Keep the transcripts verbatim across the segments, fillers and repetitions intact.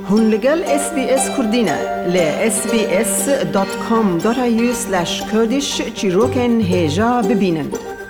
هون لگل اس بی اس کردینه ل اس بی اس دات کام دات ای یو سلش کردیش چیروکن هجا ببینن.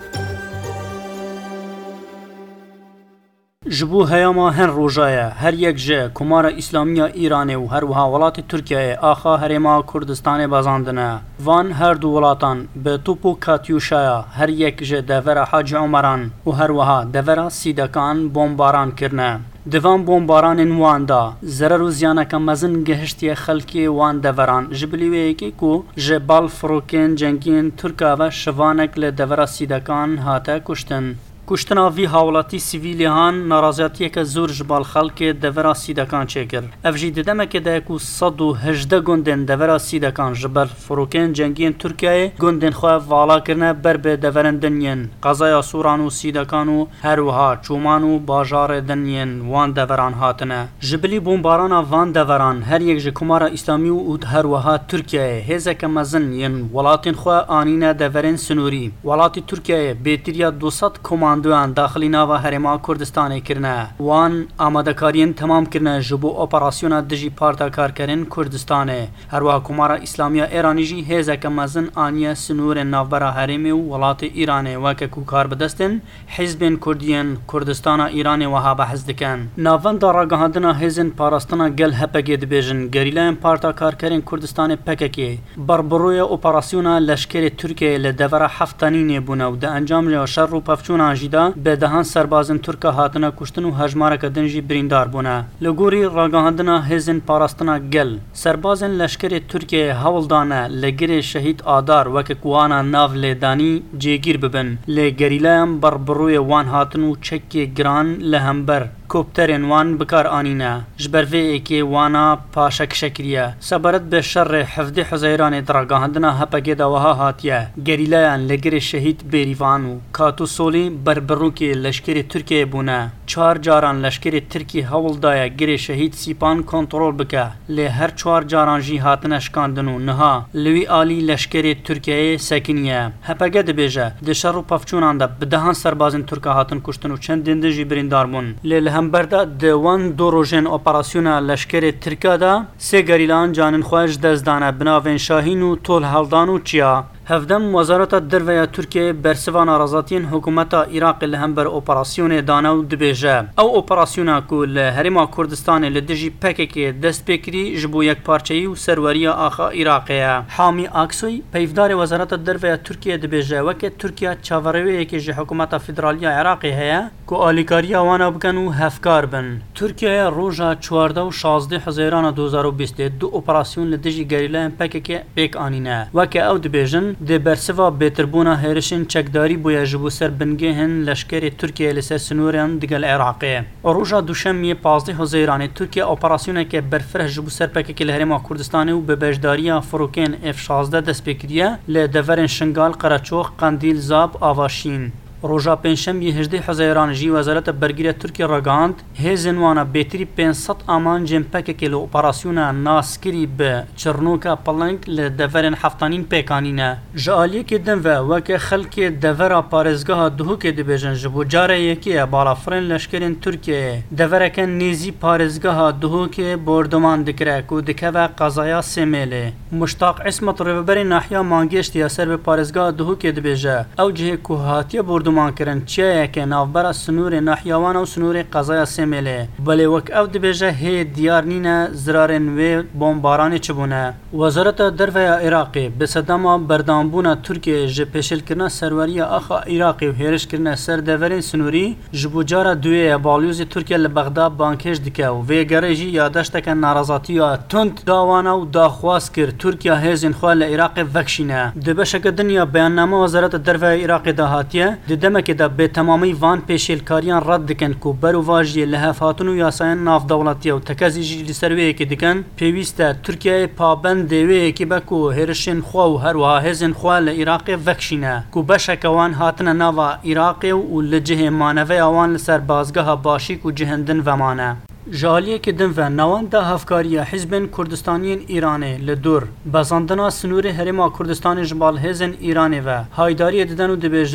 جبو هیاما هن روژایه هر یک جه کمار اسلامی ایرانی و هر وها ولات ترکیه آخا هرما کردستان بازاندنه وان هر دو ولاتان به توپو کاتیوشایا هر یک جه دور حاج عمران و هر وها دور سیدکان بمباران کرنه. دوام بمباران وان دا ضرر و زیانک مزن گهشتی خلکی وان دوران جبلیوی کی کو جبال فروکن جنگین ترکا و شوانک لدور سیدکان هاته کشتن. کشتنا وی حوالاتی سیویلی هان نارازیاتی که زور جبال خلق دورا سیدکان چکر. افجی دیدم که ده کو صد و هجده گندن دورا سیدکان جبال فروکن جنگین ترکیه گندن خواه والا کرنه بر به دورن دنین. قضای سوران و سیدکان و هروها چومان و باجار دنین وان دوران هاتنه. جبلی بمباران وان دوران هر یک جکمار اسلامی و هروها ترکیه هزک مزن ین ولاتین خواه آنینه دورن سنوری. ولاتی ترکیه بیتریا دوصد کمان دوان داخلی ناوا هرما کردستان کرنه وان آمادکارین تمام کرنه جبو اپراسیون دجی پارتا کارکرین کردستانه هر وا کمارا اسلامیه ایرانی جی هزک مزن آنیه سنور ناوبرا هرمی و ولات ایرانه وکه کو کار بدستن حزب کردین کردستان ایرانی وها بحث دکن ناوان دارا گهاندنا هزن پاراستنا گل هپگی دبیجن گریلان پارتا کارکرین کردستان پککی بربروی اپراسیون لشکر ترکیه لدور هفتانین بونه و ده انجام شر و پفچون جدا به دهان سربازن ترک هاتنه کشتن و هجماره کردن جی بریندار بونه لگوری راگاهاندنا هزن پاراستنا گل سربازن لشکر ترکیه هولدانه لگر شهید آدار وک کوانا ناو لیدانی جیگیر ببن لگریلام بربروی وان هاتن و چکی گران لهمبر کوپترین وان بکار آنینه جبروی ایکی وانا پاشک شکریه سبرت به شر حفظ حزیران دراگاهاندنا هپگی دوها هاتیه گریلایان لگر شهید بیریوانو کاتو سولی بربروکی لشکر ترکیه بونه چهار جاران لشکر ترکی هول دایه گر شهید سیپان کنترول بکه لی هر چهار جاران جی هاتن شکاندنو نها لوی آلی لشکر ترکیه سکنیه هپگی دبیجه دشر و پفچونان ده بدهان سربازن ترک هاتن کشتنو چند دنده جی بریندار بون لی هم بردا دوان دو روزن اپراسیون لشکر ترکیه دا سه گریلان جانن خواهش دزدانه بناوین شاهین و طول هلدان و چیا هفدم وزارت درویا ترکیه برسوان آرازاتین حکومت عراق لهمبر اپراسیون دانو دبیجه او اپراسیون کل هرما کردستان لدجی پککی دست بکری جبو یک پارچهی و سروری آخا عراقیه حامی آکسوی پیفدار وزارت درویا ترکیه دبیجه وکه ترکیه چاوروی که حکومت فدرالی عراقی هیا که آلیکاری وانا بکن و هفکار بن ترکیه روزا چهارده و شازده هزاران دو هزار و بیست دو اپراسیون لدجی گریلان پککی پیک آنینه وکه او دبیجن ده برسوا بهتربونا هرشن چکداری بویا جبو سر بنگهن لشکر ترکیه لسر سنوران دگل عراقیه روژا دوشنبه پانزده هزاران ترکیه اپراسیونه که برفره جبو سر پککی لهرما کردستان و به بجداریا فروکن اف شازده دست بکریه لدورن شنگال قرچوخ قندیل زاب آواشین روژا پنجشنبه هجده هزاران جی وزارت برگیره ترکیه راگاند هزن وانا بهتری پانصد امان جنپک کلو اپراسیون ناسکری به چرنوکا پلنگ لدورن هفتانین پیکانینه جالیه که دن و وکه خلک دورا پارزگاه دهو که دبیجن جبو جاره یکی بالا فرن لشکرین ترکیه دورکن نیزی پارزگاه دهو که بردمان دکره که دکه و قضایا سمیله مشتاق اسمت روبر ناحیه مانگشت یا سر به پارزگاه دهو که دبیجه او جه کوهاتیه بردمان مان کرن چیه که نافبر سنور ناحیوان و سنور قضای سمیله بله وک او دبیجه هی دیار نینه زرارن و بمباران چبونه وزارت درویا عراقی به صدام بردانبونا ترکیه جه پیشل کرنا سروری آخا عراقی و هیرش کرنا سر دورین سنوری جبوجارا دوی بالیوز ترکیه لبغداد بانکش دکه و ویگره جی یادشت که نارضاتی ها تند داوانا و داخواست کرد ترکیه هزین خواه لعراق وکشینه دبشک دنیا بیاننامه وزارت درویا عراقی دهاتیه دمک دا به تمامی وان پیشل کاریان رد دکن کو برو واجی لهفاتن و یاساین ناف دولتی و تکازی جی لسروی که دکن پیوسته ترکیه پابند دیوی که بکو هرشن خو و هر وها هزن خو لعراق وکشینه کو بشک وان هاتن ناوا عراق و لجه مانوی وان لسر بازگاه باشی کو جهندن و مانه جالیه که دن و نوان دا هفکاری حزب کردستانیین ایرانی لدور بازاندنا سنور هرما کردستان جبال هزن ایرانی و هایداری ددن و دبیجن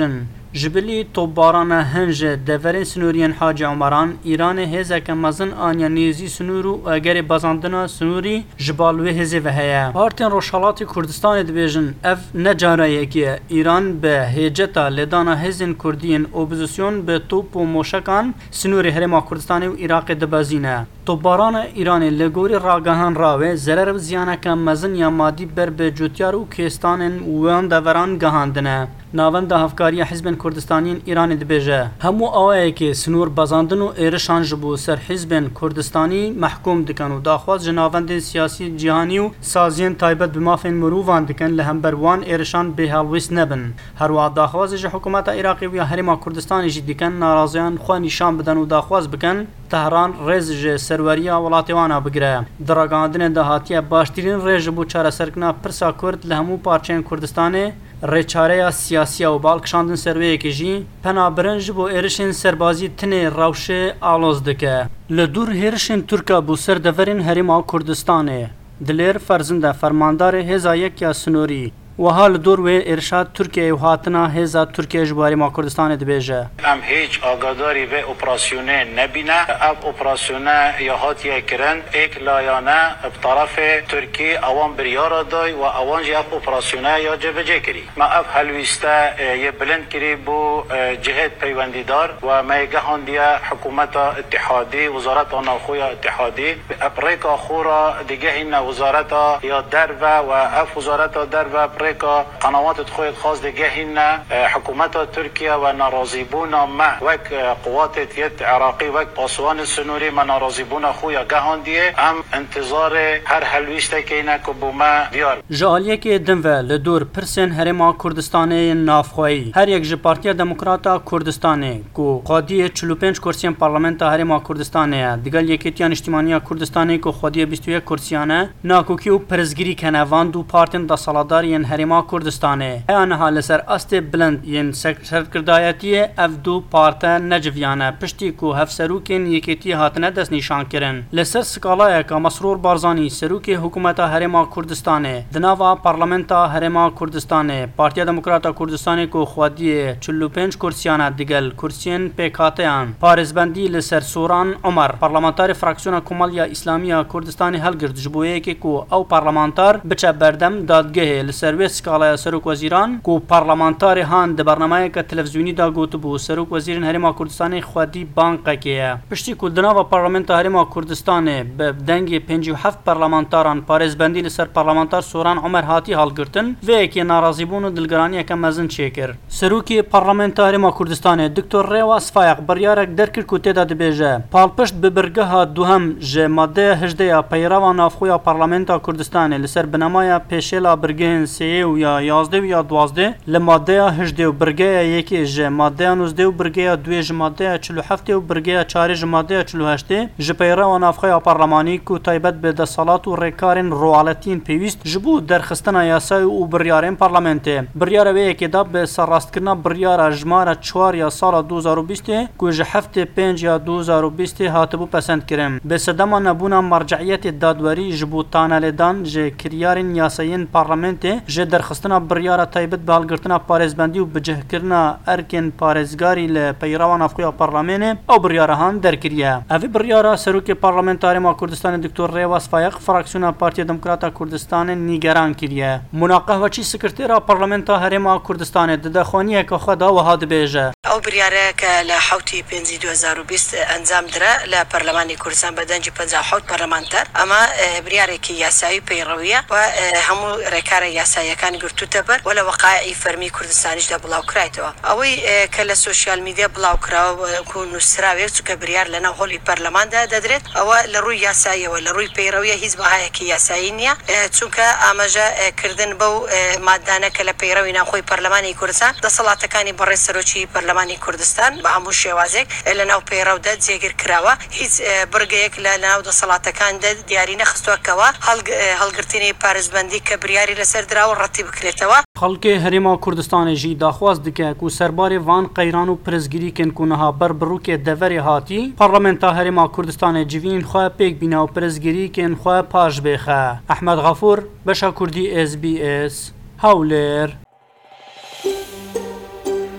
جبلی توباران هنج دورین سنورین حاج عمران ایران هزک مزن آنیا نیزی سنورو اگر بازاندنا سنوری جبالوی هزی و هیا پارتین روشالات کردستان دبیجن اف نجاره یکی ایران به هجتا لدانا هزین کردین اپوزیسیون به توپ و موشکان سنوری هرما کردستان و عراق دبازینه توباران ایران لگوری راگهان راوه ضرر و زیانک مزن یا مادی بر به جوتیار و کیستان وان دوران گهاندنه ناوند هفکاری حزب کردستانین ایران دبیجه همو آوه که سنور بازاندن و ایرشان جبو سر حزب کردستانی محکوم دکن و داخواست جناوند سیاسی جهانی و سازین تایبت بمافین مروفان دکن لهم بروان ایرشان به هلویس نبن هر وقت داخواست جه حکومت عراقی و هرما کردستانی جی دکن نارازیان خواه نشان بدن و داخواست بکن تهران رز جه سروریا ولاتیوانا بگره دراگاندن دهاتی باشترین رز بو چاره سرکنا پرسا کرد لهمو پارچین کردستانه ریچاره سیاسی و بالکشاندن سروی کجی پنا برنج بو ایرشن سربازی تنه روشه آلوز دکه لدور هیرشن ترکا بو سر دورین هرما کردستانه دلیر فرزنده فرماندار هزا یک یا سنوری و حال دور و ارشاد ترکیه و هاتنا هزا ترکیه جباری ما کردستان دبیجه ام هیچ آگاداری و اپراسیونه نبینه اب اپراسیونه یا هاتیه کرن ایک لایانه بطرف ترکیه اوان بریارا دای و اوان جی اب اپراسیونه یا جبجه کری ما اب حلویسته یه بلند کری بو جهت پیوندیدار و ما گهان دیا حکومت اتحادی وزارت آناخوی اتحادی اب ریکا خورا دیگه این وزارت یا درو و اف وزارت درو که قنوات خوی خاص دیگه هن حکومت ترکیه و ناراضیبون ما وک قوات یت عراقی وک پاسوان سنوری ما ناراضیبون خویا گهان دیه هم انتظار هر حلویسته که اینا که بوما دیار جالیه که دم و لدور پرسن هرما کردستانی نافخوایی هر یک جپارتیا دموکراتا کردستانی کو قادی چهل و پنج کرسیان پارلمنت هرما کردستانی دیگل یکیتیان اجتماعی کردستانی کو خودی بیست و یک کرسیانه ناکوکی و پرزگیری کنه وان دو پارتین دا سالادارین هرما کردستانه ایان حال سر است بلند ین سرکردایتی اف دو پارتا نجویانه پشتی کو هف سروکین یکیتی هاتنه دست نشان کرن لسر سکالای که مسرور بارزانی سروک حکومت هرما کردستانه دناوا پارلمنتا هرما کردستانه پارتیا دموکراتا کردستانی کو خودی چهل و پنج کرسیانه دیگل کرسیین پیکاتیان پارزبندی لسر سوران عمر پارلمانتار فراکسیون کمالیا اسلامی کردستانی هلگرد جبویه که کو او پارلمانتار بچه بردم دادگه لسر سکالای سروک وزیران کو پارلمانتار هان د برنامه که تلویزیونی دا گوت بو سروک وزیرن هرما کردستان خودی بانک که پشتی کو دناوا پارلمانت هرما کردستان به دنگ پنجاه و هفت پارلمانتاران پارزبندی لسر پارلمانتار سوران عمر هاتی حال گرتن و کی ناراضی بون و دلگرانی که مزن چیکر سروکی پارلمانت هرما کردستان دکتر ریواس فایق بریارک درکر کو تدا دبیجه پال پشت به برگه دوهم ج ماده هجده پیرو نافخویا پارلمانت کردستان لسر بنمای پیشلا برگه سی و یا یازده و یا دوازده لماده هجده و برگه یکی ج ماده نوزده و برگه دوی ج ماده چهل و هفت و برگه چهار ج ماده چهل و هشت ج پیرو و نافخوی پارلمانی کو تایبت به دسالات و ریکارن روالتین پیوست جبو درخستن یاسای و بریارن پارلمانت بریار وی که دا به سراست کردن بریار جمار چهار یا سال دو هزار و بیست کو ج هفت پنج یا دو هزار و بیست هاتبو پسند کرم به صدام نبونا مرجعیت دادوری جبو تانالدان ج کریارن یاساین پارلمانت ج درخستنا بریاره تایبت به هلگرتنا پارێزبەندی و بجهکردنا ئەرکên پارێزگاری لە پەیڕاوان ئافخویا پەرلەمێنێ ئەو بڕیارەهان دەرکریە. ئەڤی بڕیارە سەرۆکێ پەرلەمێنتاریما کوردستانی دکتۆر ڕێواز فایق فراکسیۆنا پارتیە دموکراتا کوردستانê نیگەران کiriye. Munaqehweçî sekretêra Parlamenta Herêma Kurdistanê di dexwaniyeke xwe da wiha dibêje. ئەو بریارەیەکە لە حوتی پێنجی دو هزار و بیست ئەنجام درا لە پەرلەمانی کوردستان بە دەنجی پەنجا و حەوت پەرلەمانتەر ئەمە بریارێکی یاسایی پەیڕەویە و هەموو ڕێکارە یاساییەکانی گرتوتە بەر و لە وەقایعی فەرمی کوردستانیشدا بڵاوکرایتەوە. ئەوەی کە لە سۆشیال میدیا بڵاوکراوە و نووسراوێت چونکە بریار لەناو هۆڵی پەرلەماندا دەدرێت ئەوە لە ڕووی یاساییەوە لە ڕووی پەیڕەویە هیچ بەهایەکی یاسایی نییە چونکە ئاماژە کردن بەو مادانە کە لە پەیڕەوی ناوخۆی پەرلەمانی کوردستان دەسەڵاتەکانی بەڕێ سەرۆکی پەرلەمانی کوردستان بە هەموو شێوازێک لەناو پەیڕەودا جێگر کراوە هیچ بڕگەیەک لە ناو دەسەڵاتەکاندا دیاری نەخستووەکەوە هەڵگرتنی پارێزبەندی کە بریاری لەسەر دراوە ڕەتی بکرێتەوە. خەڵکê Herêma Kurdistanê jî daxwaz dike ku serbarê van qeyran û pirizgirîkên ku niha ber birûkê deverê hatî Parlamenta Herêma Kurdistanê civîn xwe pêk bîne û pirizgirîkên xwe paş bêxe. Ehmed Gafur, Beşa Kurdî S B S, Hewlêr.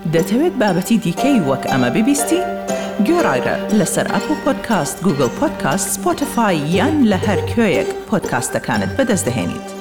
دەتەوێت بابەتی دیکەی وەک ئەمە ببیستی؟ گۆڕایرە لەسەر ئەپل پۆدکاست، گوگل پۆدکاست، سپۆتیفای یان لە هەر کوێیەک پۆدکاستەکانت بەدەست دەهێنیت.